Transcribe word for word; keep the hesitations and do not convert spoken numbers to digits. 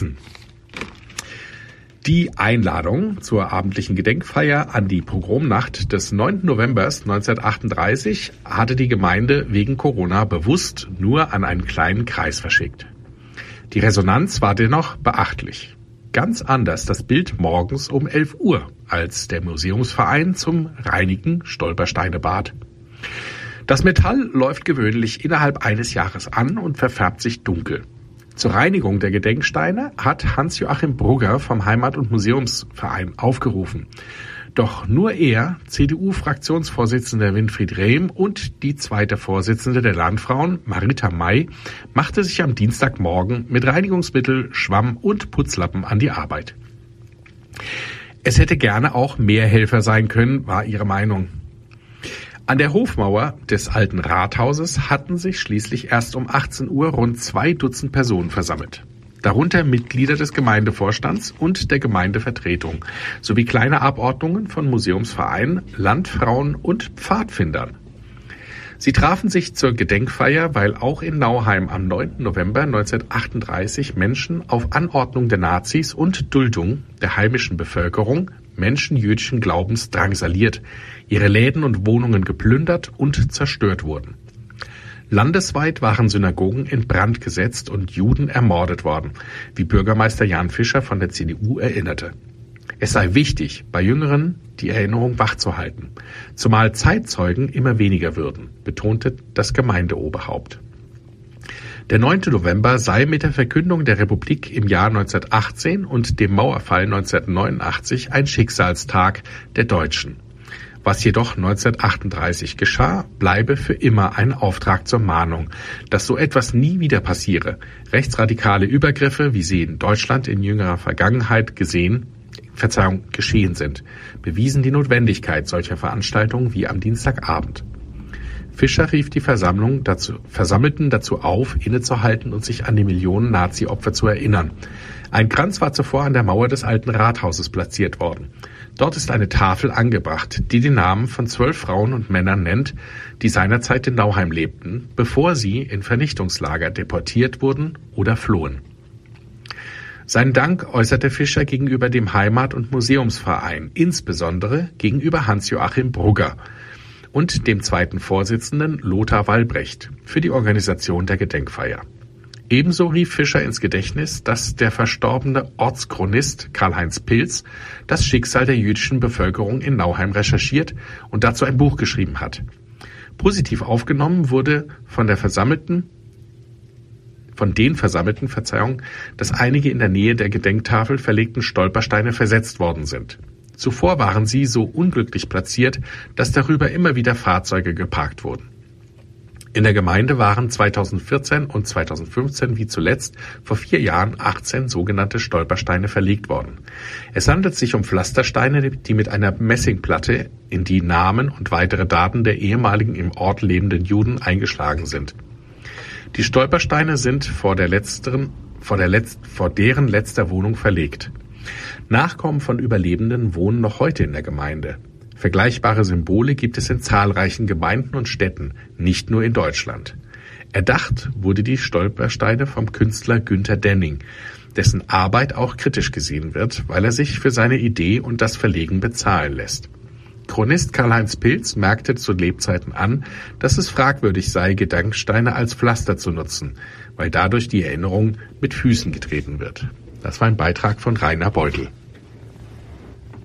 Die Einladung zur abendlichen Gedenkfeier an die Pogromnacht des neunten November neunzehnhundertachtunddreißig hatte die Gemeinde wegen Corona bewusst nur an einen kleinen Kreis verschickt. Die Resonanz war dennoch beachtlich. Ganz anders das Bild morgens um elf Uhr, als der Museumsverein zum Reinigen Stolpersteine bat. Das Metall läuft gewöhnlich innerhalb eines Jahres an und verfärbt sich dunkel. Zur Reinigung der Gedenksteine hat Hans-Joachim Brugger vom Heimat- und Museumsverein aufgerufen. Doch nur er, C D U-Fraktionsvorsitzender Winfried Rehm und die zweite Vorsitzende der Landfrauen, Marita May, machte sich am Dienstagmorgen mit Reinigungsmittel, Schwamm und Putzlappen an die Arbeit. Es hätte gerne auch mehr Helfer sein können, war ihre Meinung. An der Hofmauer des alten Rathauses hatten sich schließlich erst um achtzehn Uhr rund zwei Dutzend Personen versammelt. Darunter Mitglieder des Gemeindevorstands und der Gemeindevertretung sowie kleine Abordnungen von Museumsvereinen, Landfrauen und Pfadfindern. Sie trafen sich zur Gedenkfeier, weil auch in Nauheim am neunten November neunzehnhundertachtunddreißig Menschen auf Anordnung der Nazis und Duldung der heimischen Bevölkerung Menschen jüdischen Glaubens drangsaliert, ihre Läden und Wohnungen geplündert und zerstört wurden. Landesweit waren Synagogen in Brand gesetzt und Juden ermordet worden, wie Bürgermeister Jan Fischer von der C D U erinnerte. Es sei wichtig, bei Jüngeren die Erinnerung wachzuhalten, zumal Zeitzeugen immer weniger würden, betonte das Gemeindeoberhaupt. Der neunte November sei mit der Verkündung der Republik im Jahr neunzehnhundertachtzehn und dem Mauerfall neunzehnhundertneunundachtzig ein Schicksalstag der Deutschen. Was jedoch neunzehnhundertachtunddreißig geschah, bleibe für immer ein Auftrag zur Mahnung, dass so etwas nie wieder passiere. Rechtsradikale Übergriffe, wie sie in Deutschland in jüngerer Vergangenheit gesehen, Verzeihung, geschehen sind, bewiesen die Notwendigkeit solcher Veranstaltungen wie am Dienstagabend. Fischer rief die Versammlung dazu, Versammelten dazu auf, innezuhalten und sich an die Millionen Nazi-Opfer zu erinnern. Ein Kranz war zuvor an der Mauer des alten Rathauses platziert worden. Dort ist eine Tafel angebracht, die die Namen von zwölf Frauen und Männern nennt, die seinerzeit in Nauheim lebten, bevor sie in Vernichtungslager deportiert wurden oder flohen. Seinen Dank äußerte Fischer gegenüber dem Heimat- und Museumsverein, insbesondere gegenüber Hans-Joachim Brugger und dem zweiten Vorsitzenden Lothar Wallbrecht für die Organisation der Gedenkfeier. Ebenso rief Fischer ins Gedächtnis, dass der verstorbene Ortschronist Karl-Heinz Pilz das Schicksal der jüdischen Bevölkerung in Nauheim recherchiert und dazu ein Buch geschrieben hat. Positiv aufgenommen wurde von der Versammelten, von den Versammelten, Verzeihung, dass einige in der Nähe der Gedenktafel verlegten Stolpersteine versetzt worden sind. Zuvor waren sie so unglücklich platziert, dass darüber immer wieder Fahrzeuge geparkt wurden. In der Gemeinde waren zweitausendvierzehn und zweitausendfünfzehn wie zuletzt vor vier Jahren achtzehn sogenannte Stolpersteine verlegt worden. Es handelt sich um Pflastersteine, die mit einer Messingplatte in die Namen und weitere Daten der ehemaligen im Ort lebenden Juden eingeschlagen sind. Die Stolpersteine sind vor der letzteren, vor der letzt, vor deren letzter Wohnung verlegt. Nachkommen von Überlebenden wohnen noch heute in der Gemeinde. Vergleichbare Symbole gibt es in zahlreichen Gemeinden und Städten, nicht nur in Deutschland. Erdacht wurde die Stolpersteine vom Künstler Günter Denning, dessen Arbeit auch kritisch gesehen wird, weil er sich für seine Idee und das Verlegen bezahlen lässt. Chronist Karl-Heinz Pilz merkte zu Lebzeiten an, dass es fragwürdig sei, Gedenksteine als Pflaster zu nutzen, weil dadurch die Erinnerung mit Füßen getreten wird. Das war ein Beitrag von Rainer Beutel.